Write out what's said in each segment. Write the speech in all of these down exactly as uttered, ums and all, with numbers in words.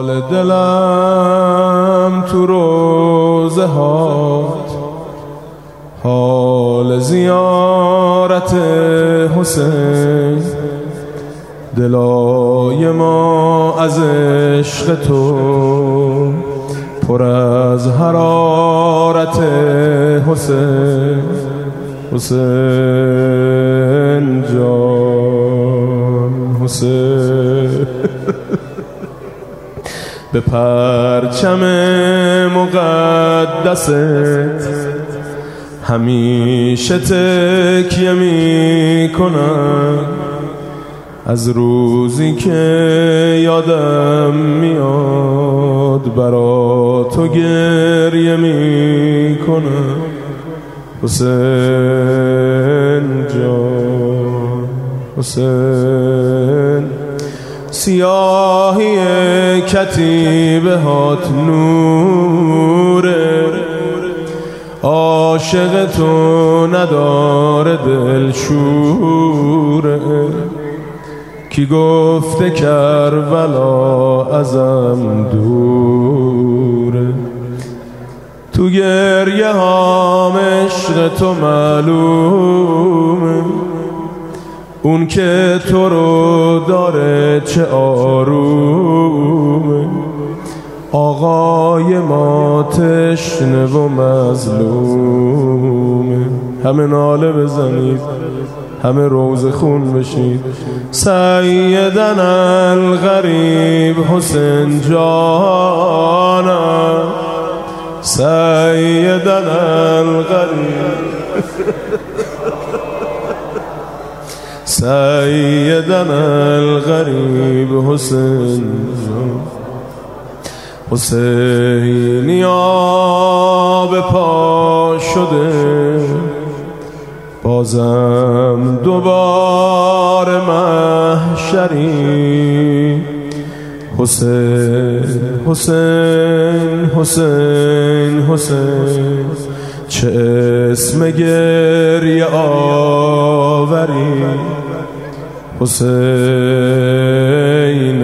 حال دلم تو روزه هات، حال زیارت حسین، دلای ما از عشق تو پر از حرارت حسین. حسین جان حسین به پرچم مقدست همیشه تکیه می کنم، از روزی که یادم میاد برا تو گریه می کنم. حسین جان حسین، سیاهی کتیبه هات نوره، عاشق تو نداره دلشوره، کی گفته کربلا ازم دوره، تو گریه هام عشق تو معلومه، اون که تو رو داره چه آرومه، آقای ما تشنه و مظلومه. همه ناله بزنید، همه روز خون بشید. سیدنا الغریب حسین جانم، سیدنا الغریب سیدنا الغریب حسین جان. حسینیا به پا شده، بازم دوباره محشری. حسین حسین حسین حسین، چه اسم گریه آوری. حسین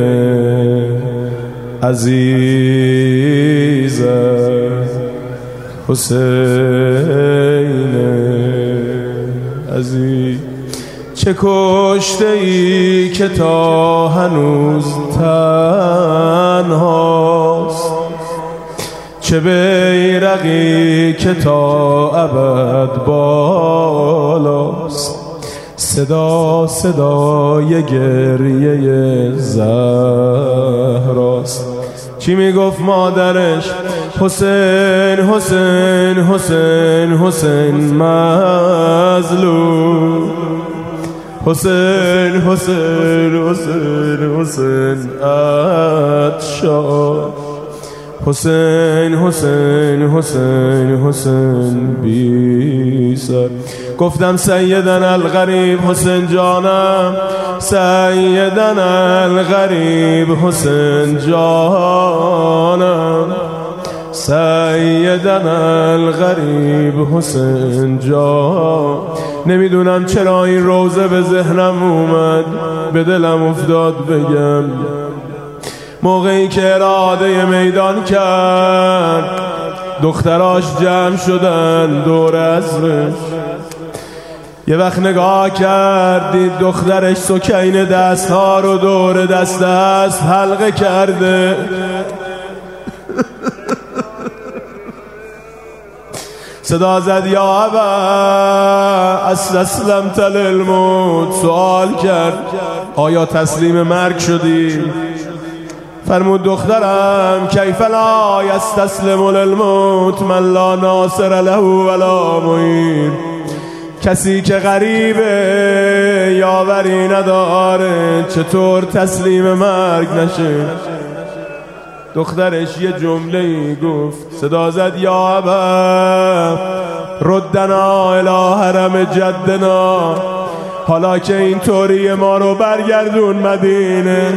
عزیز، حسین عزیز، چه کشته ای که تا هنوز تنهاست، چه بیرقی که تا ابد بالاست، صدا صدای گریه زهراست. چی میگفت مادرش؟ حسین حسین حسین حسین مظلوم، حسین حسین حسین حسین عطشان، حسین حسین حسین حسین بی سر. گفتم سیدنا الغریب حسین جانم، سیدنا الغریب حسین جانم، سیدنا الغریب حسین جان. نمیدونم چرا این روزه به ذهنم اومد، به دلم افتاد بگم. موقعی که اراده میدان کرد، دختراش جمع شدن دور عصرش. یه وقت نگاه کردید دخترش سکینه دست ها رو دور دست دست حلقه کرده. صدا زد یا ابا استسلمت للموت. سوال کرد آیا تسلیم مرگ شدی؟ فرمود دخترم کیف لا یستسلم للموت من لا ناصر له ولا معین. کسی که غریبه یاوری نداره چطور تسلیم مرگ نشه؟ دخترش یه جمله گفت، صدا زد یا ابا ردنا الی حرم جدنا. حالا که این طوری ما رو برگردون مدینه.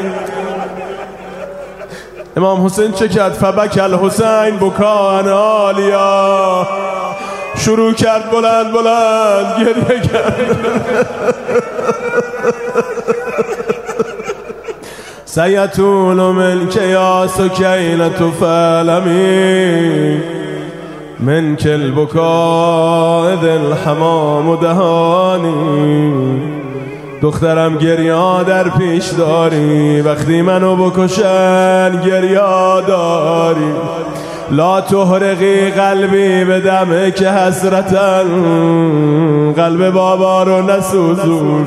امام حسین چه کرد؟ فبک الحسین بکان عالیا. شروع کرد بلند بلند گریه کرد. سیطول منک یا سکینة فعلمی منک البکاء ذی الحمام دهانی. دخترم گریا در پیش داری، وقتی منو بکشن گریا داری. لا تحرقی قلبی به دمه که حسرتن، قلب بابا رو نسوزون.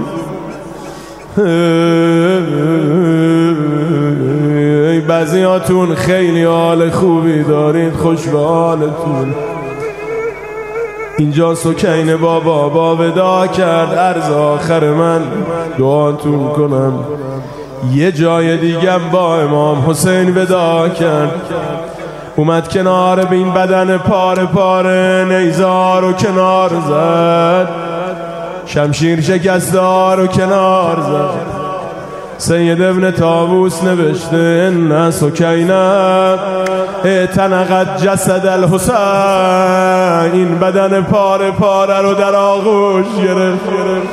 بعضیاتون خیلی حال خوبی دارید، خوش به حالتون. اینجا سکینه بابا با ودا کرد، عرض آخر من دعاتون کنم. یه جای دیگم با امام حسین ودا کرد، اومد کنار به این بدن پاره پاره، نیزار و کنار زد، شمشیر شکستار و کنار زد. سید ابن طاووس نوشته ان سکینه اعتنقت جسد الحسین، این بدن پاره پاره رو در آغوش گرفت.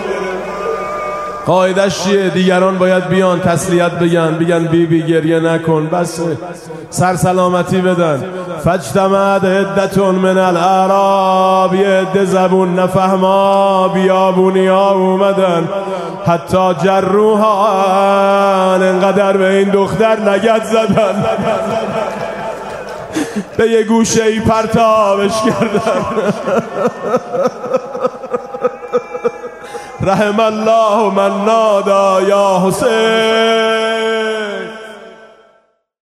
قاعدش چیه؟ دیگران باید بیان تسلیت بگن، بگن بی بی گریه نکن، بس سر سلامتی بدن. فاجتمعت عدة من الاعراب، یه عده زبون نفهما بیابونیا اومدن، حتی جروها، انقدر به این دختر لگد زدن، به یه گوشه ای پرتابش کردن. رحم الله من نادا یا حسین.